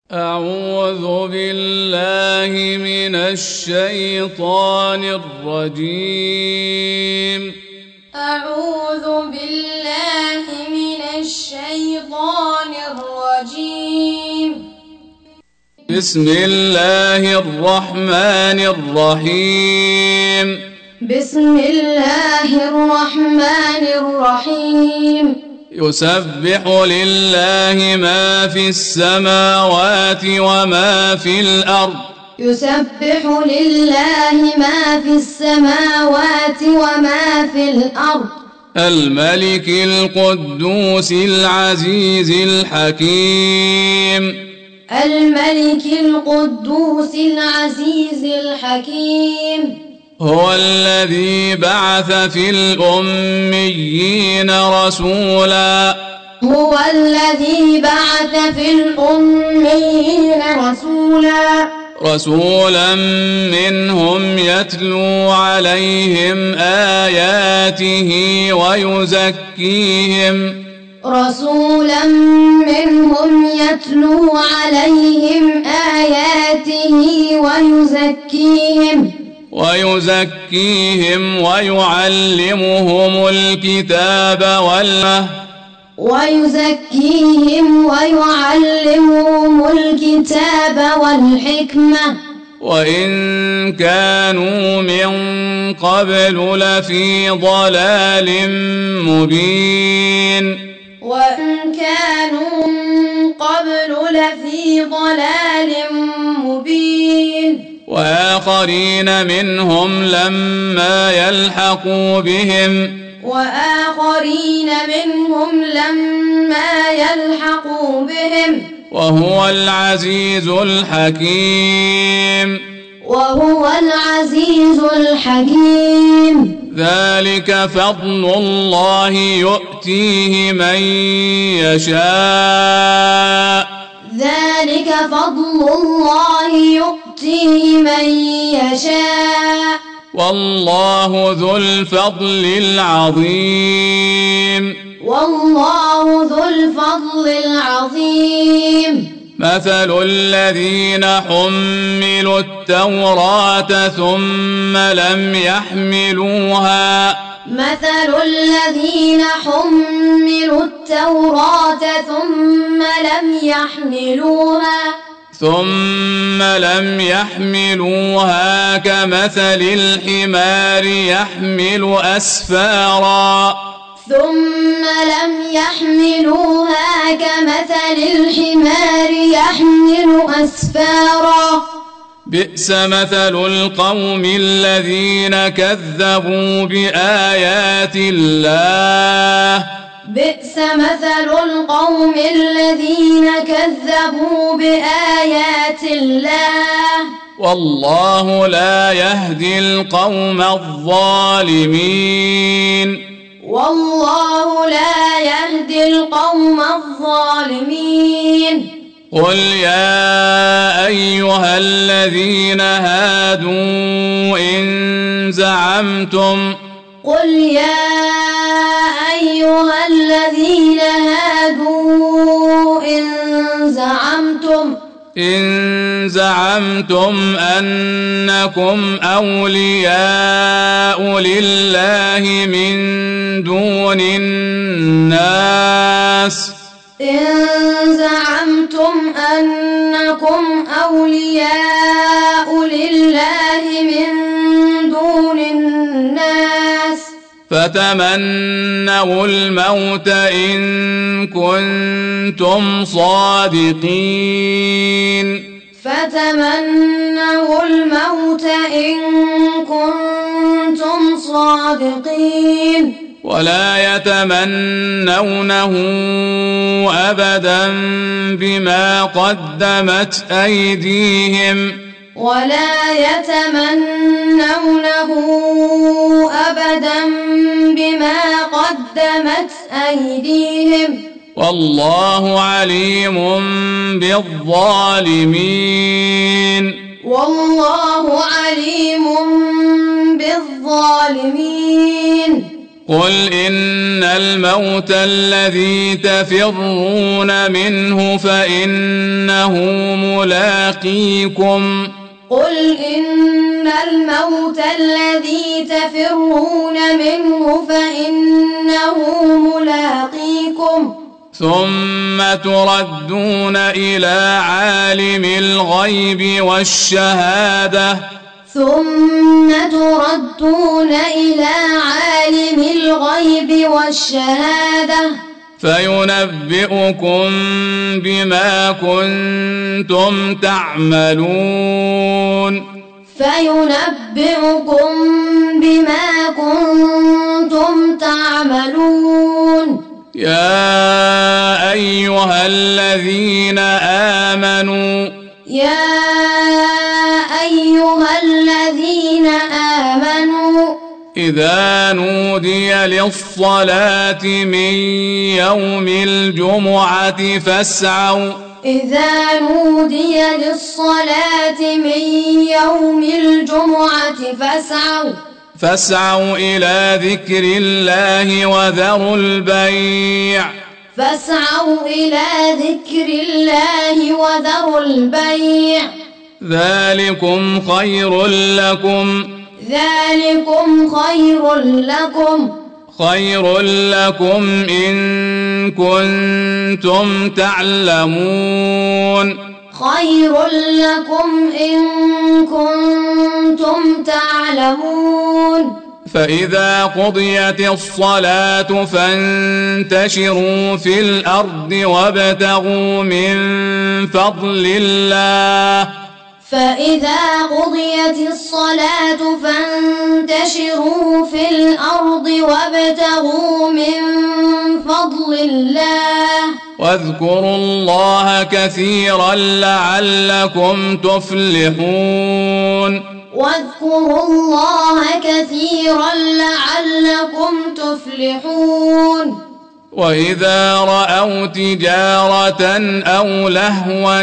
أعوذ بالله من الشيطان الرجيم. أعوذ بالله من الشيطان الرجيم. بسم الله الرحمن الرحيم. بسم الله الرحمن الرحيم. يسبح لله ما في السماوات وما في الأرض. يسبح لله ما في السماوات وما في الأرض. الملك القدوس العزيز الحكيم. الملك القدوس العزيز الحكيم. هو الذي بعث في الأميين رسولا. هو الذي بعث في الأميين رسولا منهم يتلو عليهم آياته ويزكيهم. رسولا منهم يتلو عليهم آياته ويزكيهم ويعلمهم الكتاب والحكمة وإن كانوا من قبل لفي ضلال مبين. وآخرين منهم لما يلحقوا بهم. وهو العزيز الحكيم. ذلك فضل الله يؤتيه من يشاء. والله ذو الفضل العظيم. مثل الذين حملوا التوراة ثم لم يحملوها كمثل الحمار يحمل أسفارا بئس مثل القوم الذين كذبوا بآيات الله والله لا يهدي القوم الظالمين. قل يا أيها الذين هادوا إن زعمتم أنكم أولياء لله من دون الناس فتمنوا الموت إن كنتم صادقين. ولا يتمنونه أبدا بما قدمت أيديهم. والله عليم بالظالمين. قل إن الموت الذي تفرون منه فإنه ملاقيكم قل إن الموت الذي تفرون منه فإنه ملاقيكم ثم تردون إلى عالم الغيب والشهادة فينبئكم بما كنتم تعملون يا أيها الذين آمنوا إذا نودي للصلاة من يوم الجمعة فاسعوا إلى ذكر الله وذروا البيع ذلكم خير لكم إن كنتم تعلمون فإذا قضيت الصلاة فانتشروا في الأرض وابتغوا من فضل الله واذكروا الله كثيرا لعلكم تفلحون وإذا رأوا تجارة أو لهوا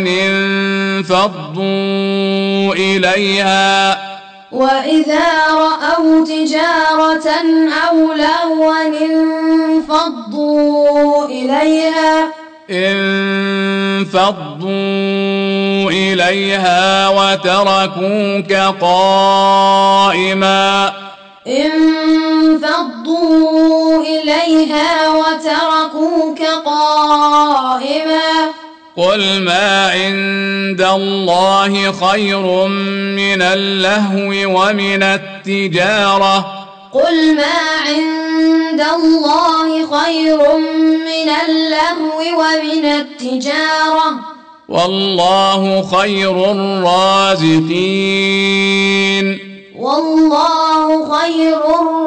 انفضوا إليها وتركوك قائما قل ما عند الله خير من اللهو ومن التجارة والله خير الرازقين